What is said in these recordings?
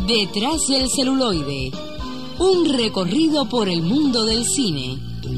Detrás del celuloide, un recorrido por el mundo del cine.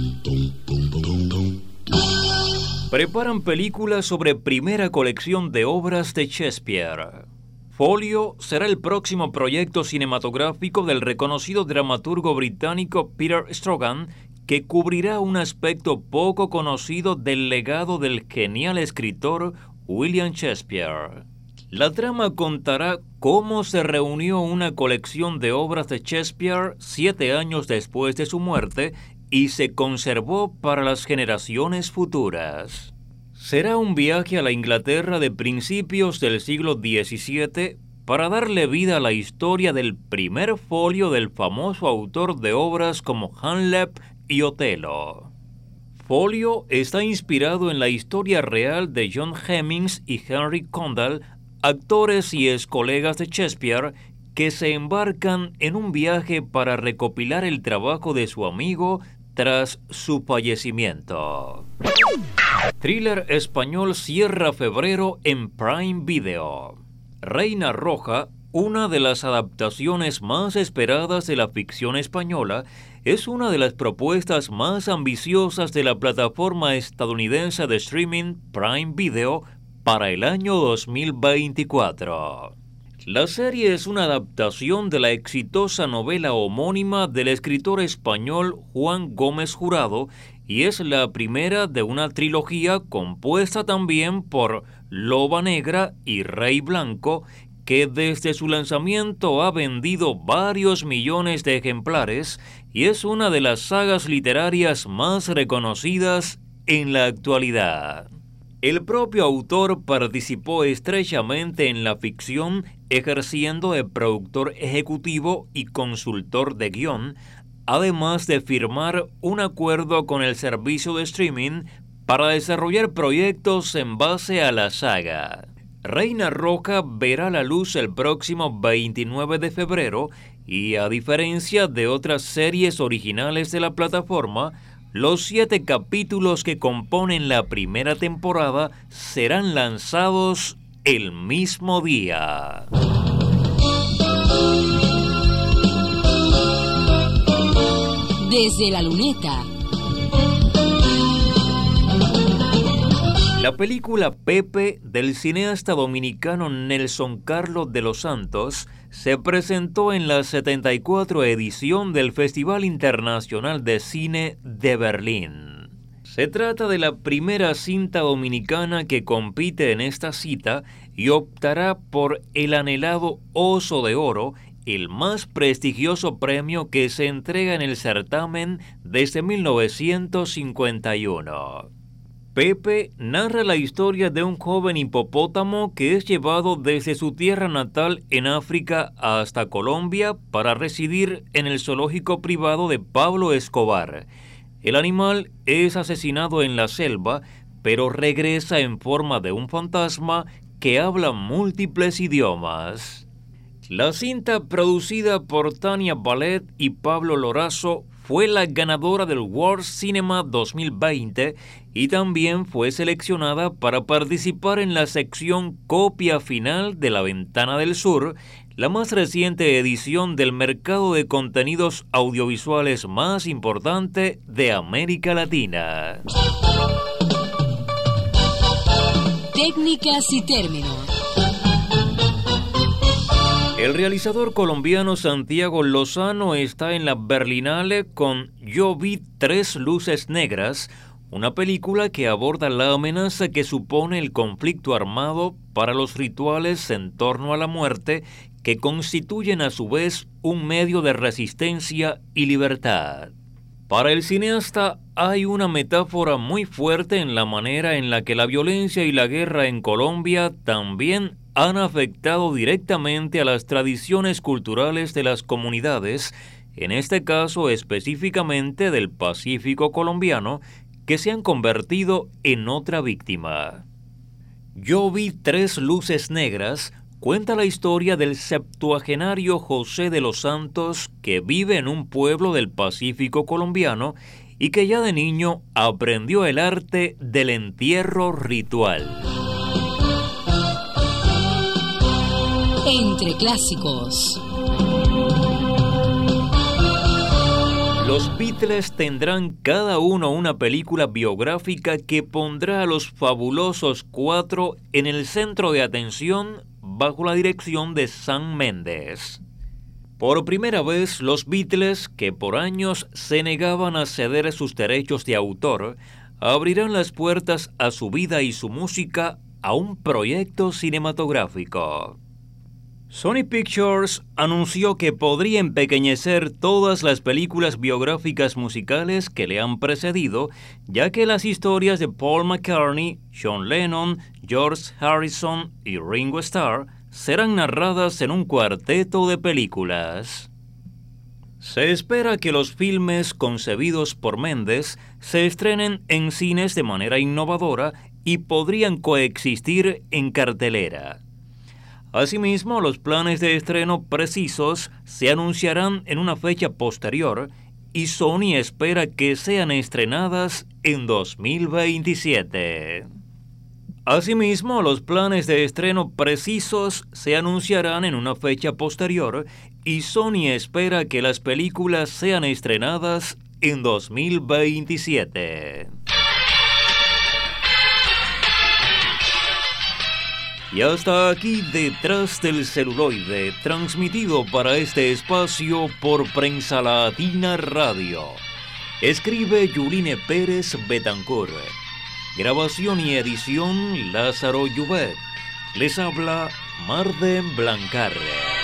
Preparan películas sobre primera colección de obras de Shakespeare. Folio será el próximo proyecto cinematográfico del reconocido dramaturgo británico Peter Straughn, que cubrirá un aspecto poco conocido del legado del genial escritor William Shakespeare. La trama contará cómo se reunió una colección de obras de Shakespeare 7 años después de su muerte y se conservó para las generaciones futuras. Será un viaje a la Inglaterra de principios del siglo XVII para darle vida a la historia del primer folio del famoso autor de obras como Hamlet y Otelo. Folio está inspirado en la historia real de John Hemmings y Henry Condell, actores y excolegas de Shakespeare, que se embarcan en un viaje para recopilar el trabajo de su amigo tras su fallecimiento. Thriller español cierra febrero en Prime Video. Reina Roja, una de las adaptaciones más esperadas de la ficción española, es una de las propuestas más ambiciosas de la plataforma estadounidense de streaming Prime Video para el año 2024. La serie es una adaptación de la exitosa novela homónima del escritor español Juan Gómez Jurado y es la primera de una trilogía compuesta también por Loba Negra y Rey Blanco, que desde su lanzamiento ha vendido varios millones de ejemplares y es una de las sagas literarias más reconocidas en la actualidad. El propio autor participó estrechamente en la ficción, ejerciendo de productor ejecutivo y consultor de guión, además de firmar un acuerdo con el servicio de streaming para desarrollar proyectos en base a la saga. Reina Roja verá la luz el próximo 29 de febrero y, a diferencia de otras series originales de la plataforma, los 7 capítulos que componen la primera temporada serán lanzados el mismo día. Desde la luneta. La película Pepe del cineasta dominicano Nelson Carlos de los Santos se presentó en la 74 edición del Festival Internacional de Cine de Berlín. Se trata de la primera cinta dominicana que compite en esta cita y optará por el anhelado Oso de Oro, el más prestigioso premio que se entrega en el certamen desde 1951. Pepe narra la historia de un joven hipopótamo que es llevado desde su tierra natal en África hasta Colombia para residir en el zoológico privado de Pablo Escobar. El animal es asesinado en la selva, pero regresa en forma de un fantasma que habla múltiples idiomas. La cinta, producida por Tania Ballet y Pablo Lorazo, fue la ganadora del World Cinema 2020 y también fue seleccionada para participar en la sección Copia Final de La Ventana del Sur, la más reciente edición del mercado de contenidos audiovisuales más importante de América Latina. Técnicas y términos. El realizador colombiano Santiago Lozano está en la Berlinale con Yo vi 3 luces negras, una película que aborda la amenaza que supone el conflicto armado para los rituales en torno a la muerte, que constituyen a su vez un medio de resistencia y libertad. Para el cineasta hay una metáfora muy fuerte en la manera en la que la violencia y la guerra en Colombia también han afectado directamente a las tradiciones culturales de las comunidades, en este caso específicamente del Pacífico colombiano, que se han convertido en otra víctima. Yo vi 3 luces negras cuenta la historia del septuagenario José de los Santos, que vive en un pueblo del Pacífico colombiano y que ya de niño aprendió el arte del entierro ritual. Entre clásicos. Los Beatles tendrán cada uno una película biográfica que pondrá a los fabulosos cuatro en el centro de atención bajo la dirección de Sam Mendes. Por primera vez, los Beatles, que por años se negaban a ceder sus derechos de autor, abrirán las puertas a su vida y su música a un proyecto cinematográfico. Sony Pictures anunció que podría empequeñecer todas las películas biográficas musicales que le han precedido, ya que las historias de Paul McCartney, John Lennon, George Harrison y Ringo Starr serán narradas en un cuarteto de películas. Se espera que los filmes concebidos por Mendes se estrenen en cines de manera innovadora y podrían coexistir en cartelera. Asimismo, los planes de estreno precisos se anunciarán en una fecha posterior y Sony espera que sean estrenadas en 2027. Asimismo, los planes de estreno precisos se anunciarán en una fecha posterior y Sony espera que las películas sean estrenadas en 2027. Y hasta aquí Detrás del Celuloide, transmitido para este espacio por Prensa Latina Radio. Escribe Yuline Pérez Betancourt. Grabación y edición Lázaro Llubet. Les habla Marden Blancarre.